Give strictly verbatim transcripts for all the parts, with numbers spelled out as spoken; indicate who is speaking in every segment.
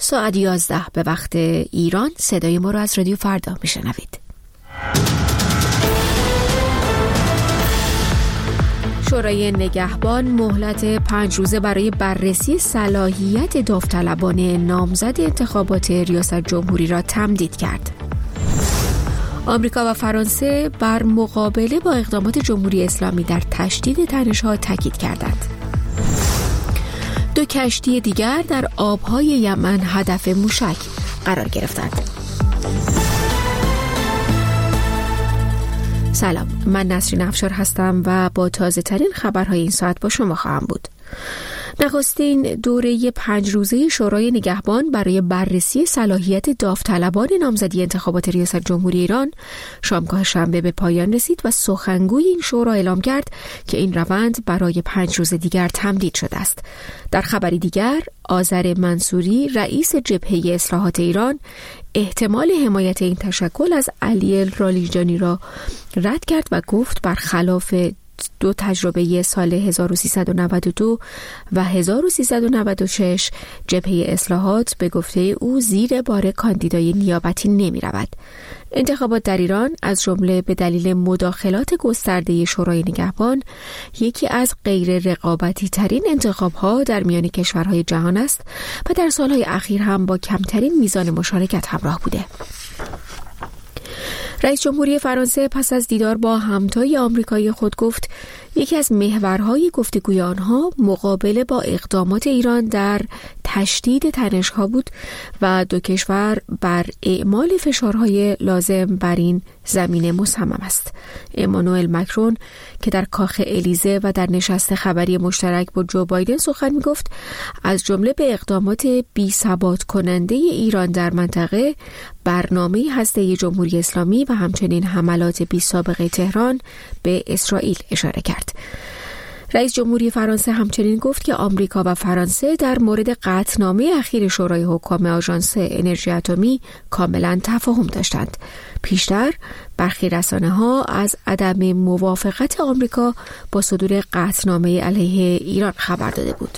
Speaker 1: ساعت یازده به وقت ایران صدای ما رو از رادیو فردا میشنوید. شورای نگهبان مهلت پنج روزه برای بررسی صلاحیت داوطلبان نامزد انتخابات ریاست جمهوری را تمدید کرد. آمریکا و فرانسه بر مقابله با اقدامات جمهوری اسلامی در تشدید تنش‌ها تاکید کردند. دو کشتی دیگر در آبهای یمن هدف موشک قرار گرفتند. سلام، من نسرین افشار هستم و با تازه ترین خبرهای این ساعت با شما خواهم بود. نخستین دوره پنج روزه شورای نگهبان برای بررسی صلاحیت داوطلبان نامزدی انتخابات ریاست جمهوری ایران شامگاه شنبه به پایان رسید و سخنگوی این شورا اعلام کرد که این روند برای پنج روز دیگر تمدید شده است. در خبری دیگر، آذر منصوری رئیس جبهه اصلاحات ایران احتمال حمایت این تشکل از علی لاریجانی را رد کرد و گفت برخلاف دو تجربه سال هزار و سیصد و نود و دو و هزار و سیصد و نود و شش جبهه اصلاحات به گفته او زیر بار کاندیدای نیابتی نمی رود. انتخابات در ایران از جمله به دلیل مداخلات گسترده شورای نگهبان یکی از غیر رقابتی ترین انتخاب ها در میان کشورهای جهان است و در سالهای اخیر هم با کمترین میزان مشارکت همراه بوده. رئیس جمهوری فرانسه پس از دیدار با همتای آمریکایی خود گفت یکی از محورهای گفتگوی آنها مقابله با اقدامات ایران در تشدید تنش‌ها بود و دو کشور بر اعمال فشارهای لازم بر این زمینه مصمم است. امانوئل مکرون که در کاخ الیزه و در نشست خبری مشترک با جو بایدن سخن می‌گفت، از جمله به اقدامات بی‌ثبات کننده ایران در منطقه، برنامه هسته‌ای جمهوری اسلامی و همچنین حملات بی‌سابقه تهران به اسرائیل اشاره کرد. رئیس جمهوری فرانسه همچنین گفت که آمریکا و فرانسه در مورد قطعنامه اخیر شورای حکام آژانس انرژی اتمی کاملا تفاهم داشتند. پیشتر برخی رسانه‌ها از عدم موافقت آمریکا با صدور قطعنامه علیه ایران خبر داده بود.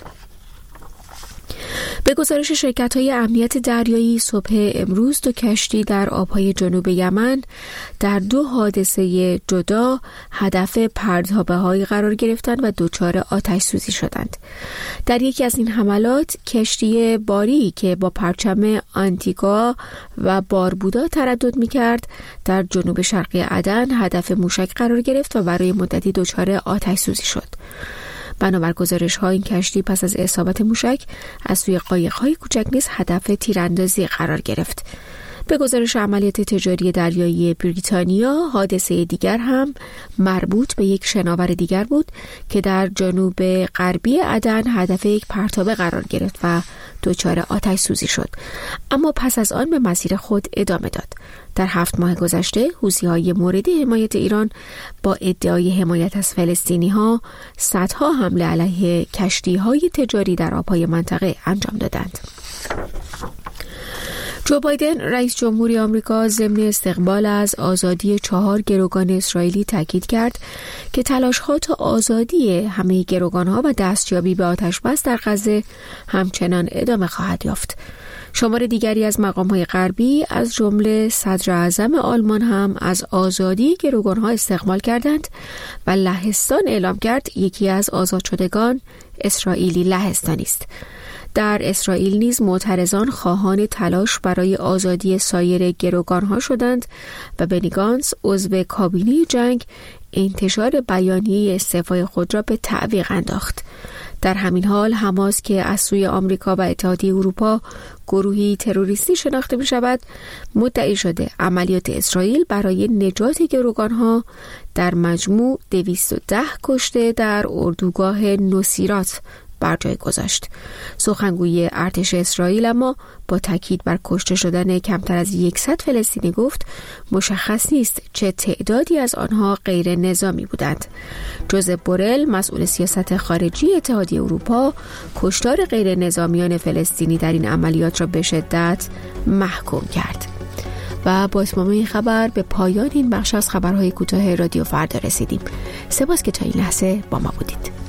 Speaker 1: به گزارش شرکت‌های امنیت دریایی، صبح امروز دو کشتی در آبهای جنوب یمن در دو حادثه جدا هدف پرتابه‌هایی قرار گرفتند و دچار آتش سوزی شدند. در یکی از این حملات کشتی باری که با پرچم آنتیگوا و باربودا تردد می‌کرد در جنوب شرقی عدن هدف موشک قرار گرفت و برای مدتی دچار آتش سوزی شد. بنابر گزارش‌ها این کشتی پس از اصابت موشک از سوی قایق‌های کوچک نیز هدف تیراندازی قرار گرفت. به گزارش عملیات تجاری دریایی بریتانیا، حادثه دیگر هم مربوط به یک شناور دیگر بود که در جنوب غربی عدن هدف یک پرتابه قرار گرفت و دچار آتش سوزی شد، اما پس از آن به مسیر خود ادامه داد. در هفت ماه گذشته حوثی‌های مورد حمایت ایران با ادعای حمایت از فلسطینی‌ها صدها حمله علیه کشتی‌های تجاری در آب‌های منطقه انجام دادند. جو بایدن رئیس جمهوری آمریکا ضمن استقبال از آزادی چهار گروگان اسرائیلی تاکید کرد که تلاش‌ها تا آزادی همه گروگان‌ها و دستیابی به آتش‌بس در غزه همچنان ادامه خواهد یافت. شمار دیگری از مقام‌های غربی از جمله صدر اعظم آلمان هم از آزادی گروگان‌ها استقبال کردند و لهستان اعلام کرد یکی از آزاد شدگان اسرائیلی لهستانی است. در اسرائیل نیز معترضان خواهان تلاش برای آزادی سایر گروگان‌ها شدند و بنی گانتس عضو کابینه جنگ انتشار بیانیه استعفای خود را به تعویق انداخت. در همین حال حماس که از سوی آمریکا و اتحادیه اروپا گروهی تروریستی شناخته می شود، مدعی شده عملیات اسرائیل برای نجات گروگان‌ها در مجموع دویست و ده کشته در اردوگاه نصیرات بر جای گذاشت. سخنگوی ارتش اسرائیل اما با تاکید بر کشته شدن کمتر از صد فلسطینی گفت مشخص نیست چه تعدادی از آنها غیر نظامی بودند. جوزپ بورل مسئول سیاست خارجی اتحادیه اروپا کشتار غیر نظامیان فلسطینی در این عملیات را به شدت محکوم کرد. و با اتمام این خبر به پایان این بخش از خبرهای کوتاه رادیو فردا رسیدیم. سپاس که تا این لحظه با ما بودید.